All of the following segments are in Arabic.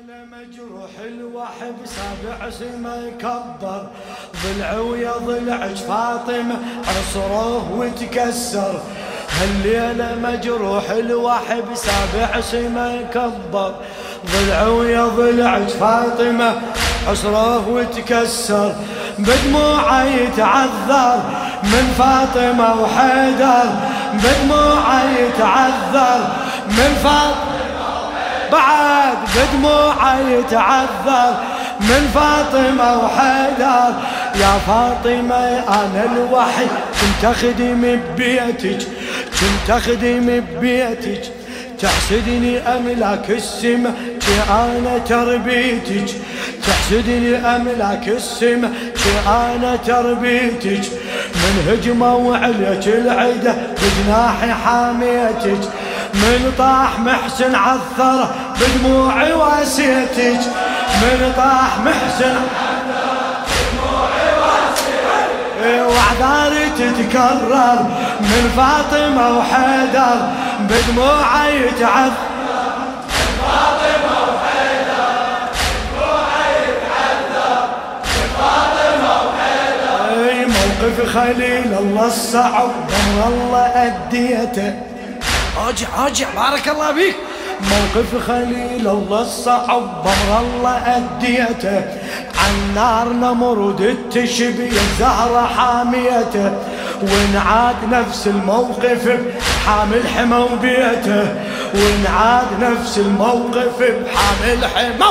مجروح الوحب سابع سما يكبر ضلع ويا ضلعك فاطمة عصره وتكسر. هالليلة مجروح الوحب سابع سما يكبر ضلع ويا ضلعك فاطمة عصره وتكسر. بدموعه يتعذر من فاطمة وحيدر، بدموعه يتعذر من فاطمة بعد، بدموعه يتعذر من فاطمة وحيدر. يا فاطمة أنا الوحيد كنت أخدم ببيتك، كنت أخدم ببيتك، تحسدني أملاك السما أنا تربيتك، تحسدني أملاك السما أنا تربيتك. من هجمة وعليك العيدة بجناحي حاميتك، من طاح محسن عثر بدموعي واسيتك، من طاح محسن بدموعي واسيتك. وعذاري تتكرر من فاطمة وحيدر بدموعه يتعذر من فاطمة وحيدر، بدموعه يتعذر من فاطمة وحيدر. موقف خليل الله الصعب أمر الله أديته، راجع بارك الله بيك. موقف خليل الله الصعب بمر الله أديته، عن نار نمرود تشبي الزهرة حاميته. ونعاد نفس الموقف بحامل حمى وبيته، ونعاد نفس الموقف بحامل حمى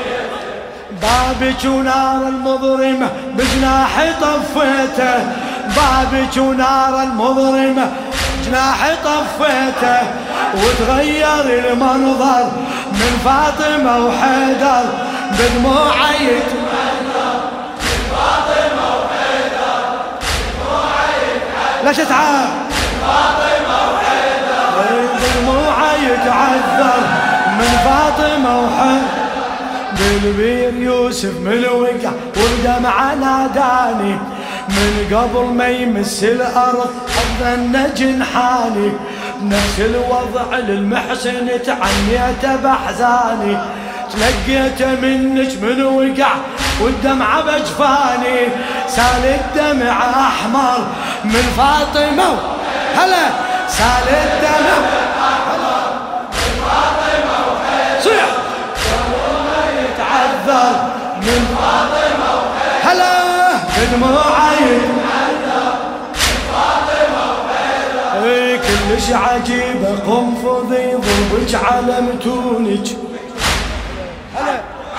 بابك ونار المظلمة بجناحي طفيته، بابك ونار المظلمة جناحي طفيته. وتغير المنظر من فاطمة وحيدر بدموعه يتعذر من فاطمة وحيدر، بدموعه يتعذر. لا تتعب من فاطمة وحيدر، بدموعه يتعذر من فاطمة وحيدر. بالبير يوسف من الوقع والدمعة ناداني، من قبل ما يمس الأرض أظن جنحاني. بنفس الوضع للمحسن تعنيته بأحزاني، تلقيته منك من وقع والدمعة بجفاني. سال الدمع أحمر من فاطمة هلا، سال الدمع أحمر من فاطمة وحيدر. صيح يوم يتعذر من فاطمة وحيدر هلا، بدموعه يتعذر من فاطمة وحيدر. كلش عجيبة قنفذي ضربك على متونك هلا.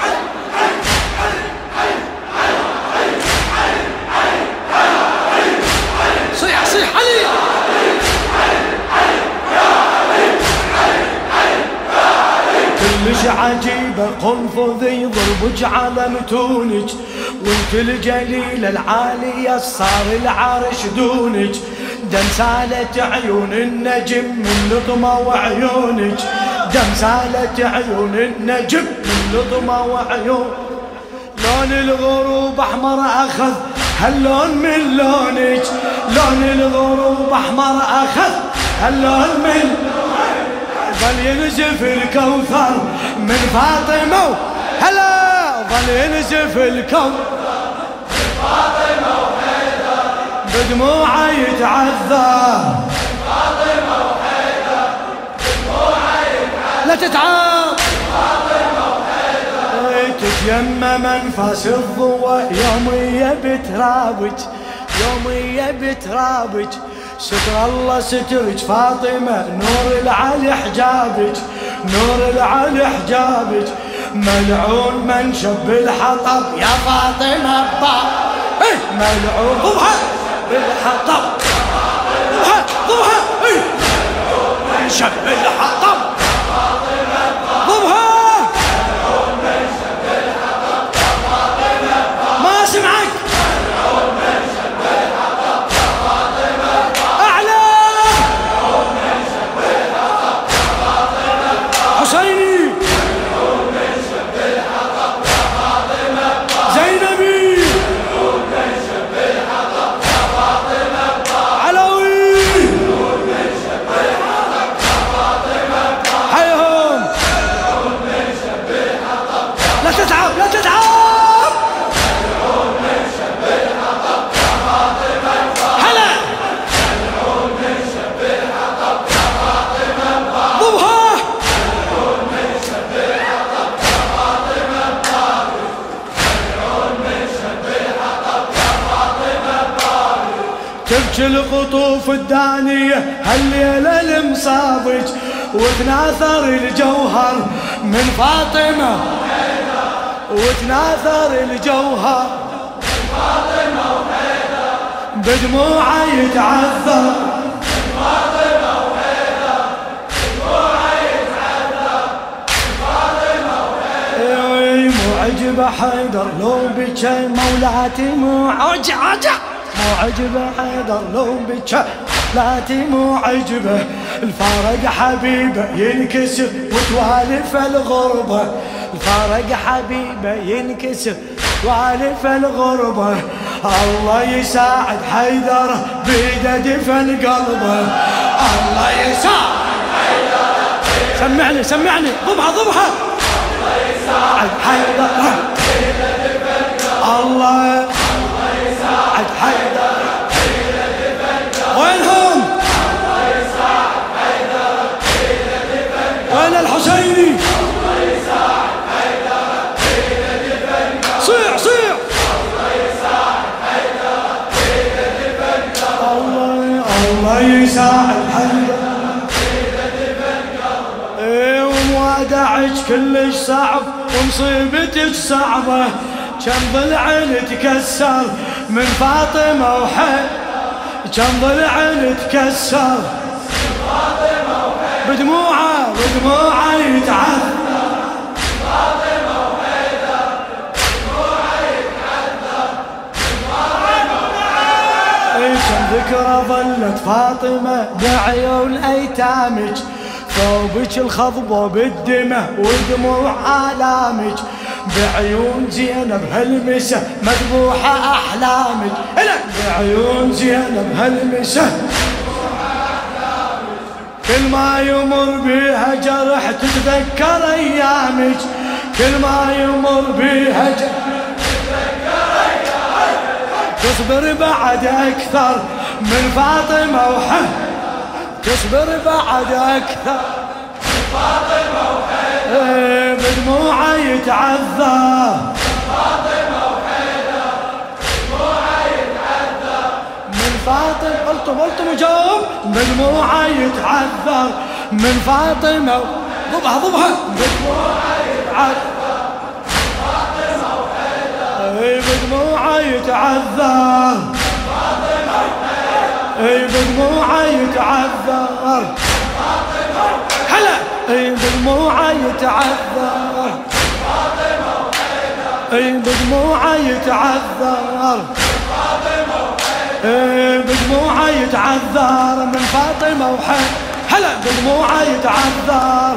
صيح صيح علي. كلش عجيبة قنفذي ضربك على متونك، وانت الجليلة العالية صار العرش دونك. دم سالت عيون النجم من لطمة وعيونك، دم سالت عيون النجم من لطمة وعيون. لون الغروب أحمر أخذ هاللون من لونك، لون الغروب أحمر أخذ هاللون من لونك. ظل ينزف الكوثر من فاطمة هلا، ظل ينزف الكوثر من فاطمة وحيدر بدموعه يتعذر من فاطمة وحيدر، بدموعه يتعذر. لا تتعب فاطمة وحيدر. تتيمم انفاس الضوء يومية بترابك، يومية بترابك. ستر الله سترك فاطمة نور العلي حجابك، نور العلي حجابك. ملعون من شب الحطب يا فاطمة ملعون ضوها بالحطب ضوها ملعون من شب الحطب ضوها ملعون من شب الحطب يا فاطمة. ما سمعك ملعون من شب الحطب يا فاطمة. أعلى ملعون من شب الحطب يا فاطمة. حسيني ملعون من شب الحطب يا فاطمة. زينبي ملعون من شب الحطب يا فاطمة. علوي ملعون من شب الحطب يا فاطمة. تحكي الخطوف الدانية هالليلة المصابج، وتناثر الجوهر من فاطمة، وتناثر الجوهر من فاطمة وحيدر، بدموعه يتعذر من فاطمة وحيدر، بدموعه يتعذر من فاطمة وحيدر. مو عجبه حيدر لو بكى مولاتي، مو عجبه حيدر لو بكى مولاتي، مو عجبه الفارق حبيبه ينكسر وتوالف الغربة، الفارق حبيبه ينكسر وتوالف الغربة. الله يساعد حيدر بيده دفن قلبه، الله يساعد حيدر. سمعني ضبها الله يساعد حيدر بيده دفن قلبه، الله يساعد حيدر بيده دفن قلبه. وينهم؟ الله يساعد حيدر بيده دفن قلبه. وين الحسيني؟ الله يساعد حيدر بيده دفن قلبه. صيح الله يساعد حيدر بيده دفن قلبه. الله يساعد حيدر بيده دفن قلبه. وموادعك كلش صعب ومصيبتك صعبة، كم ضلع تكسر من فاطمة وحيدر، كم ضلع تكسر من فاطمة وحيدر، بدموعه يتعذر من فاطمة وحيدر، بدموعه يتعذر من فاطمة وحيدر. كم ذكرى ظلت فاطمة بعيون أيتامك، ثوبك الخضبة بالدمى ودموع آلامك، بعيون زينب هالمسة مذبوحة أحلامك، بعيون زينب هالمسة مذبوحة أحلامك، كل ما يمر بيها جرح تتذكر أيامك، كل ما يمر بيها جرح تتذكر أيامك. تصبر بعد أكثر من فاطمة وحيدر، تصبر بعد أكثر من فاطمة وحيدر، بدموعه يتعذر من فاطمة وحيدر، بدموعه يتعذر من فاطمة. قلتم وجاوب. بدموعه يتعذر من فاطمة، ضبها بدموعه يتعذر من فاطمة وحيدر، بدموعه يتعذر من فاطمة وحيدر، بدموعه يتعذر هلا، بدموعه يتعذر فاطمة وحيدر، بدموعه يتعذر فاطمة وحيدر، بدموعه يتعذر من فاطمة وحيدر، هلا بدموعه يتعذر.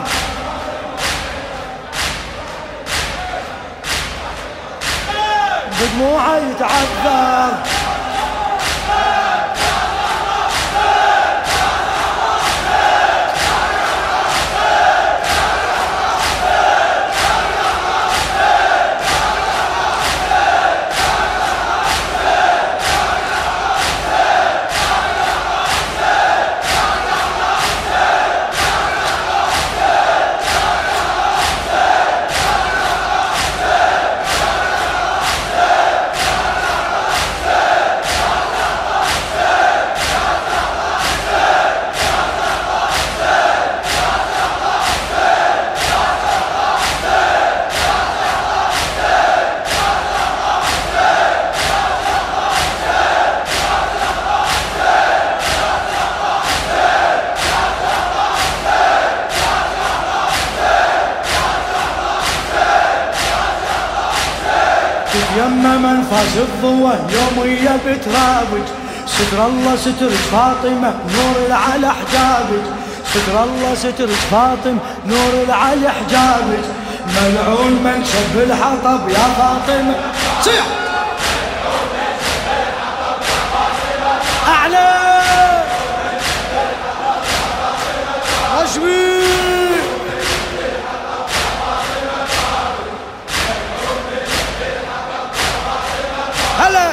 بدموعه يتعذر. يما منفاز الضوء يومية بترابج، ستر الله سترك فاطمة نور على حجابك، ستر الله سترك فاطمة نور على حجابك، ملعون من شب الحطب يا فاطمة. صيح أعلى أشوي هلا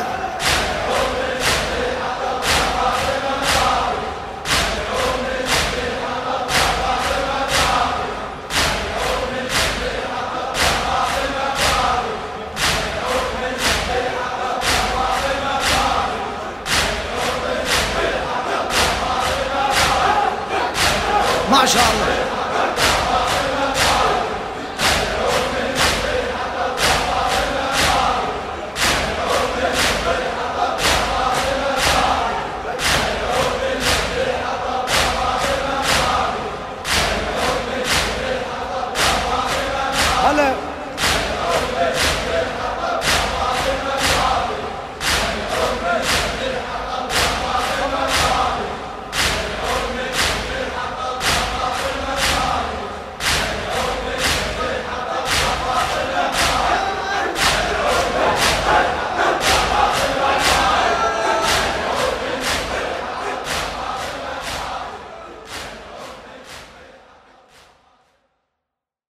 ما شاء الله.